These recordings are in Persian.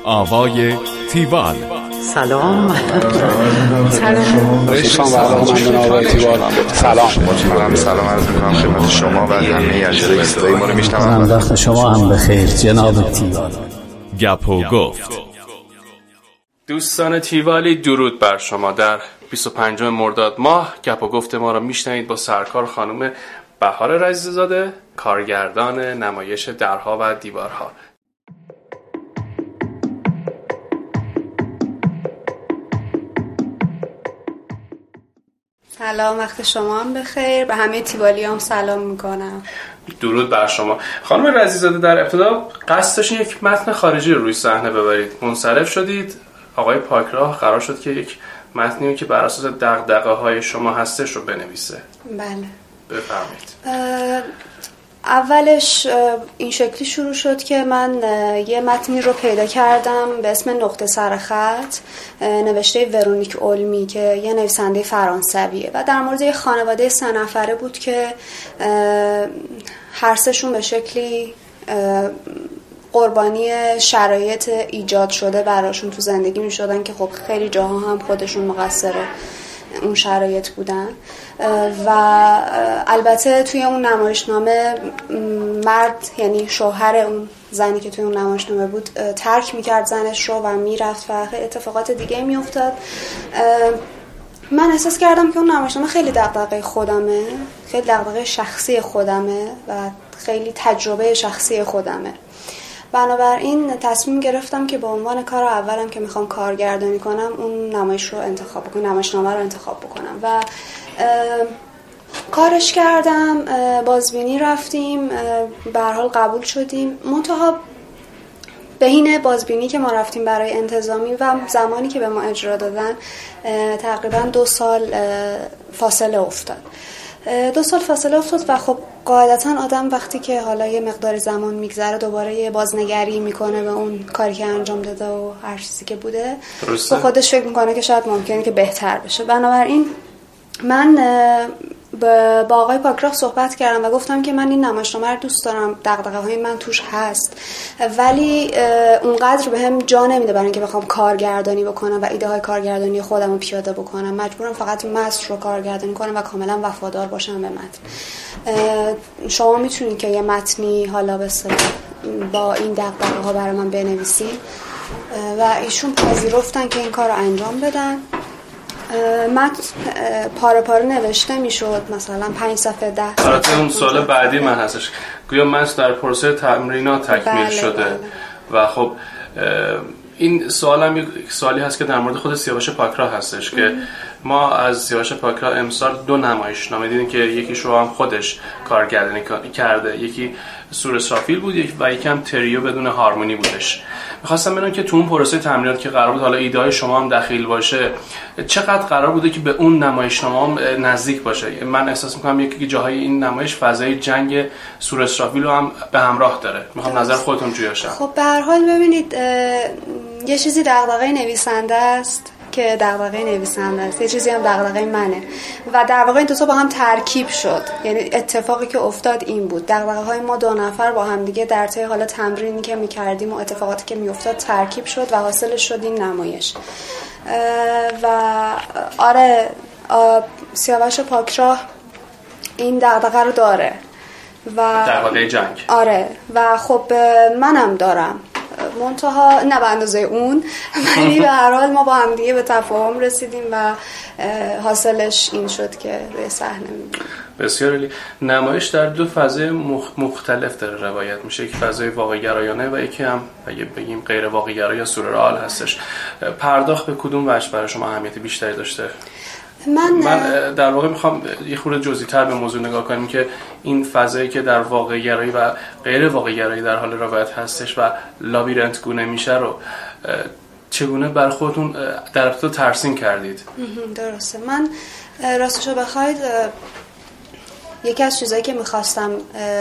آوای تیوال. سلام. سلام عرض می‌کنم خدمت شما و همه اجرای صدای ما رو میشنوم. وقت شما هم بخیر جناب تیوال. گپ و گفت. دوستان تیوالی، درود بر شما. در 25 مرداد ماه گپ و گفت ما را میشنوید با سرکار خانم بهار رضی‌زاده، کارگردان نمایش درها و دیوارها. سلام، وقت شما هم بخیر. به همه تیوالی هم سلام میکنم. درود بر شما. خانم رضی‌زاده، در ابتدا قصد داشتین یک متن خارجی رو روی صحنه ببرید، منصرف شدید. آقای پاکراه قرار شد که یک متنی که بر اساس دغدغه‌های شما هستش رو بنویسه. بله، بفرمایید. اولش این شکلی شروع شد که من یه متنی رو پیدا کردم به اسم نقطه سرخط، نوشته ورونیک اولمی که یه نویسنده فرانسویه و در مورد یه خانواده 3 نفره بود که هر سه‌شون به شکلی قربانی شرایط ایجاد شده براشون تو زندگی می شدن که خب خیلی جاها هم خودشون مقصر اون شرایط بودن و البته توی اون نمایشنامه مرد، یعنی شوهر اون زنی که توی اون نمایشنامه بود، ترک میکرد زنش رو و میرفت و خیلی اتفاقات دیگه میافتاد. من احساس کردم که اون نمایشنامه خیلی دغدغه خودمه، خیلی دغدغه شخصی خودمه و خیلی تجربه شخصی خودمه. بنابراین تصمیم گرفتم که به عنوان کار اولم که میخوام کارگردانی کنم اون نمایش رو انتخاب بکنم، نمایشنامه رو انتخاب بکنم و کارش کردم. بازبینی رفتیم، به هر حال قبول شدیم. منتها بین بازبینی که ما رفتیم برای انتظامی و زمانی که به ما اجرا دادن تقریبا 2 سال فاصله افتاد. 2 سال فاصله افتاد و خب قاعدتا آدم وقتی که حالا یه مقدار زمان میگذره دوباره یه بازنگری میکنه به اون کاری که انجام داده و هر چیزی که بوده، با خودش فکر میکنه که شاید ممکنه که بهتر بشه. بنابراین من با آقای پاکراه صحبت کردم و گفتم که من این نمایشنامه رو دوست دارم، دغدغه‌های من توش هست، ولی اونقدر بهم جا نمیده برای اینکه بخوام کارگردانی بکنم و ایده های کارگردانی خودم رو پیاده بکنم. مجبورم فقط متن رو کارگردانی کنم و کاملا وفادار باشم به متن. شما میتونید که یه متنی حالا با این دغدغه‌ها برای من بنویسید و ایشون پذیرفتن که این کار رو انجام بدن. متن پاره پاره نوشته میشد، مثلا 5 صفحه 10 صفحه. البته اون سوال بعدی من هستش، گویا متن در پروسه تمرینات تکمیل شده. و خب این سوالم یک سوالی هست که در مورد خود سیاوش پاکراه هستش که ما از سیاوش پاکراه امسال 2 نمایشنامه دیدیم که یکیش رو هم خودش کارگردانی کرده، یکی سور اسرافیل بود و یکی هم تریو بدون هارمونی بودش. می‌خواستم بدونم که تو اون پروسه تمرینات که قرار بود حالا ایده‌های شما هم دخیل باشه، چقدر قرار بوده که به اون نمایشنامه هم نزدیک باشه؟ من احساس می‌کنم یکی جاهای این نمایش فضای جنگ سور اسرافیل رو هم به همراه داره. می‌خوام نظر خودتون جویا شه. خب به هر حال ببینید، یه چیزی دغدغه نویسنده است که دغدغه نویسنده است، یه چیزی هم دغدغه منه و در واقع این دو تا با هم ترکیب شد. یعنی اتفاقی که افتاد این بود، دغدغه‌های ما 2 نفر با هم دیگه در طی حال تمرینی که می‌کردیم و اتفاقاتی که می‌افتاد ترکیب شد و حاصلش شد این نمایش. و آره، سیاوش پاکراه این دغدغه رو داره و دغدغه جنگ. آره، و خب منم دارم، منتها نه به اندازه اون، ولی به هر حال ما با هم دیگه به تفاهم رسیدیم و حاصلش این شد که روی صحنه می‌بینیم. بسیار عالی. نمایش در 2 فضای مختلف داره روایت میشه، یک فضای واقع گرایانه و یکی هم اگه بگیم غیر واقع گرا یا سورئال هستش. پرداخت به کدوم وجه برای شما اهمیت بیشتری داشته؟ من در واقع میخوام یه خورده جزئی‌تر به موضوع نگاه کنیم که این فضایی که در واقع گرایی و غیر واقع گرایی در حال روایت هستش و لابیرنت گونه میشه رو چگونه برای خودتون در ابتدا ترسیم کردید؟ درسته. من راستشو بخواید یکی از چیزایی که میخواستم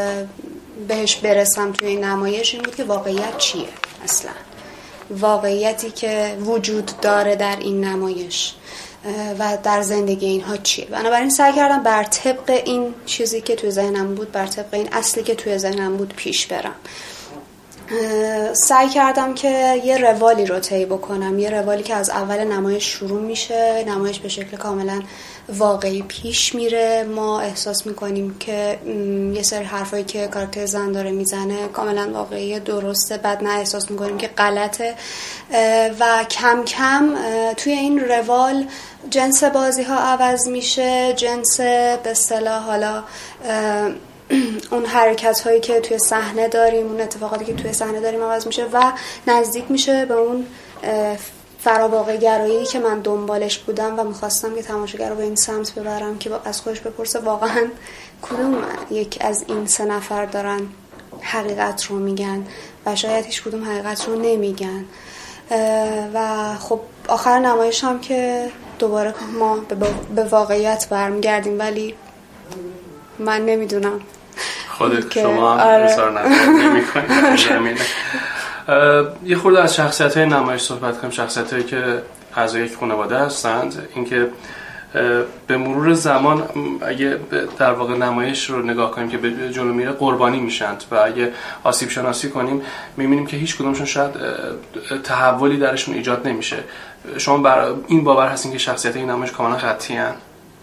بهش برسم توی این نمایش این بود که واقعیت چیه اصلا، واقعیتی که وجود داره در این نمایش و در زندگی اینها چیه. بنابراین سعی کردم بر طبق این چیزی که توی ذهنم بود، بر طبق این اصلی که توی ذهنم بود پیش برم. سعی کردم که یه روالی رو طی بکنم، یه روالی که از اول نمایش شروع میشه، نمایش به شکل کاملا واقعی پیش میره، ما احساس میکنیم که یه سری حرفایی که کاراکتر زن داره میزنه کاملا واقعی درسته، بعد نه احساس میکنیم که غلطه و کم کم توی این روال جنس بازی ها عوض میشه، جنس به اصطلاح حالا اون حرکت هایی که توی صحنه داریم، اون اتفاقاتی که توی صحنه داریم عوض میشه و نزدیک میشه به اون فراواقع گرایی که من دنبالش بودم و میخواستم که تماشاگر رو به این سمت ببرم که از خودش بپرسه واقعا کدوم یک از این 3 نفر دارن حقیقت رو میگن و شاید هیچ کدوم حقیقت رو نمیگن. و خب آخر نمایش هم که دوباره ما به واقعیت برمیگردیم، ولی من نمیدونم خودت شما هم اظهار نظر نمی‌کنید. یه خورده از شخصیت‌های نمایش صحبت کنیم، شخصیت‌هایی که اعضای یک خانواده هستند. اینکه به مرور زمان اگه در واقع نمایش رو نگاه کنیم که به جلو میره قربانی میشند و اگه آسیب شناسی کنیم می‌بینیم که هیچ کدومشون شاید تحولی درشون ایجاد نمیشه. شما بر این باور هستین که شخصیت‌های نمایش کاملا خطی هستند؟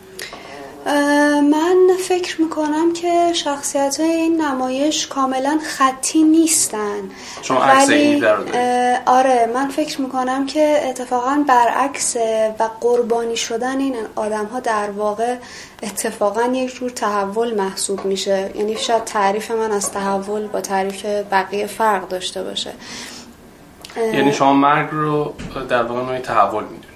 من فکر میکنم که شخصیت‌های این نمایش کاملا خطی نیستن. شما عکس این در رو آره، من فکر میکنم که اتفاقا برعکسه و قربانی شدن این آدم‌ها در واقع اتفاقا یک جور تحول محسوب میشه. یعنی شاید تعریف من از تحول با تعریف بقیه فرق داشته باشه. یعنی شما مرگ رو در واقع نوعی تحول میدونید؟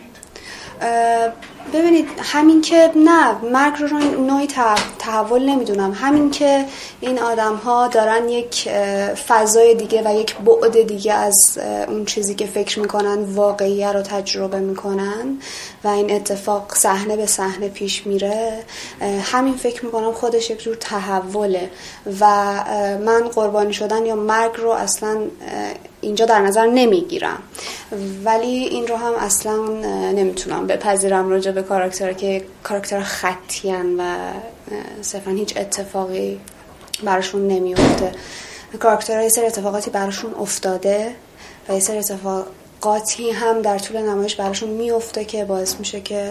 ببینید، همین که نه مرگ رو نوعی تحول نمیدونم، همین که این آدم ها دارن یک فضای دیگه و یک بعد دیگه از اون چیزی که فکر میکنن واقعیه رو تجربه میکنن و این اتفاق صحنه به صحنه پیش میره، همین فکر میکنم خودش یک جور تحوله و من قربانی شدن یا مرگ رو اصلا اینجا در نظر نمیگیرم، ولی این رو هم اصلا نمیتونم بپذیرم راجع به کاراکتر که کاراکتر خطیان و صرفا هیچ اتفاقی براشون نمیفته. کاراکترها یه سری اتفاقاتی براشون افتاده و یه سری اتفاقاتی هم در طول نمایش براشون میفته که باعث میشه که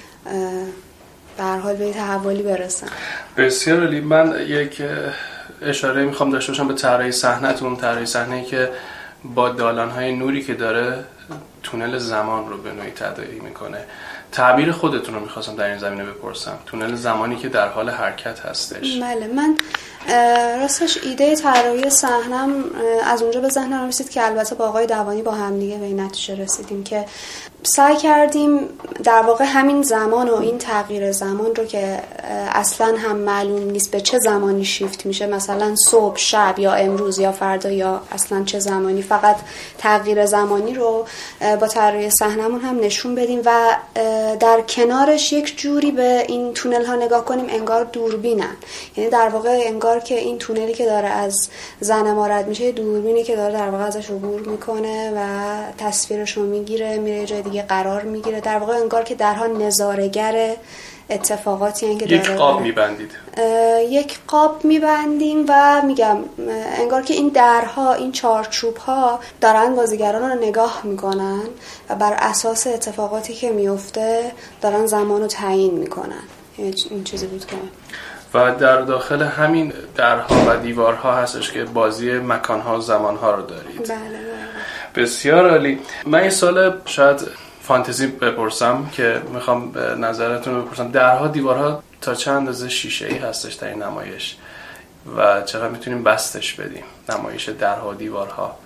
به هر حال به تحولی برسن. بسیار عالی. من یک اشاره میخوام داشته باشم به طراحی صحنه‌تون، طراحی صحنه‌ای که با دالان‌های نوری که داره تونل زمان رو به نوعی تداعی میکنه. تعبیر خودتون رو میخواستم در این زمینه بپرسم، تونل زمانی که در حال حرکت هستش. بله، من راستش ایده طراحی صحنم از اونجا به ذهنم رسید که البته با آقای دوانی با هم دیگه به این نتیجه رسیدیم که سعی کردیم در واقع همین زمان و این تغییر زمان رو که اصلا هم معلوم نیست به چه زمانی شیفت میشه، مثلا صبح، شب یا امروز یا فردا یا اصلا چه زمانی، فقط تغییر زمانی رو با طراحی صحنمون هم نشون بدیم و در کنارش یک جوری به این تونل ها نگاه کنیم انگار دوربینن. یعنی در واقع انگار که این تونلی که داره از زن ما رد میشه دوربینی که داره در واقع ازش عبور میکنه و تصویرش رو میگیره، میره جای دیگه قرار میگیره. در واقع انگار که درها نظاره‌گر اتفاقاتی هستن که یک قاب میبندید. یک قاب میبندیم و میگم انگار که این درها، این چارچوب‌ها دارن بازیگران رو نگاه میکنن و بر اساس اتفاقاتی که میفته دارن زمان رو تعیین میکنن. این چیزی بود که و در داخل همین درها و دیوارها هستش که بازی مکانها و زمانها رو دارید. بله. بسیار عالی. من این سال شاید فانتزی بپرسم که میخوام نظرتون رو بپرسم، درها دیوارها تا چند اندازه شیشه‌ای هستش در این نمایش و چقدر میتونیم بستش بدیم نمایش درها و دیوارها؟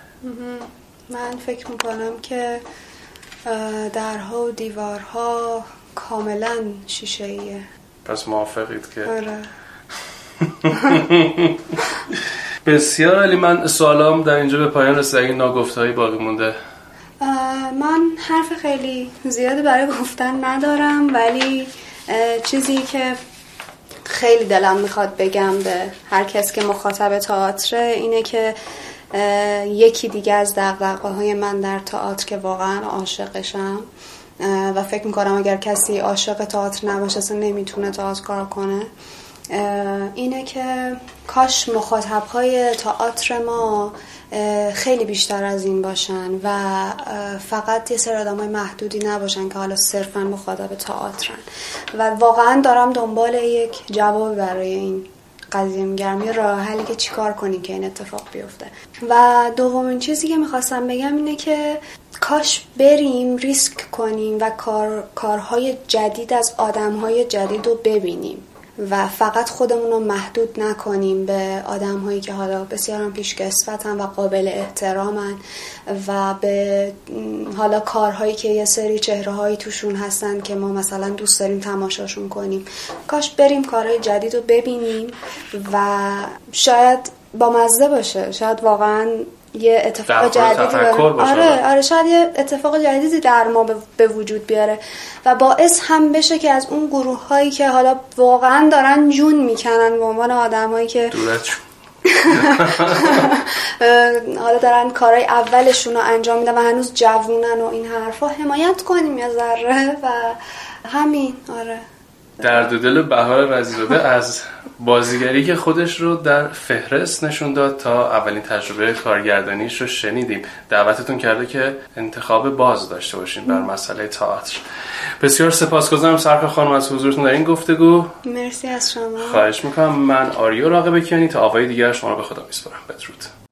من فکر میکنم که درها و دیوارها کاملا شیشه‌ایه. پس موافقید که؟ آره. بسیار عالی. من سوالام در اینجا به پایان رسید. اگه ناگفته‌ای باقی مونده؟ من حرف خیلی زیادی برای گفتن ندارم، ولی چیزی که خیلی دلم میخواد بگم به هر کس که مخاطب تئاتر اینه که یکی دیگه از دغدغه‌های من در تئاتر که واقعا عاشقشم و فکر میکنم اگر کسی عاشق تئاتر نباشه اصلا نمیتونه تئاتر کار کنه، اینه که کاش مخاطب‌های تئاتر ما خیلی بیشتر از این باشن و فقط یه سری آدمای محدودی نباشن که حالا صرفاً مخاطب تئاترن و واقعاً دارم دنبال یک جواب برای این قضیه میگردم، یه راه حلی که چیکار کنیم که این اتفاق بیفته. و دومین چیزی که میخواستم بگم اینه که کاش بریم ریسک کنیم و کارهای جدید از آدمهای جدید رو ببینیم و فقط خودمون رو محدود نکنیم به آدم‌هایی که حالا بسیار هم پیشکسوتن و قابل احترامن و به حالا کارهایی که یه سری چهره‌هایی توشون هستن که ما مثلا دوست داریم تماشاشون کنیم. کاش بریم کارهای جدید رو ببینیم و شاید با مزه باشه، شاید واقعاً یه اتفاق جدیدی آره شاید یه اتفاق جدیدی در ما به وجود بیاره و باعث هم بشه که از اون گروه هایی که حالا واقعا دارن جون میکنن به عنوان آدم هایی که حالا دارن کارهای اولشون رو انجام میدن و هنوز جوونن و این حرفا حمایت کنیم یه ذره و همین. آره درد دل بهار وزیرزاده از بازیگری که خودش رو در فهرست نشون داد تا اولین تجربه کارگردانیش رو شنیدیم. دعوتتون کرده که انتخاب باز داشته باشین بر مسئله تئاتر. بسیار سپاسگزارم سرکار خانم از حضورتون در این گفتگو. مرسی از شما. خواهش میکنم. من آریو راغب کیانی تا آوای دیگر شما رو به خدا میسپارم. بدرود.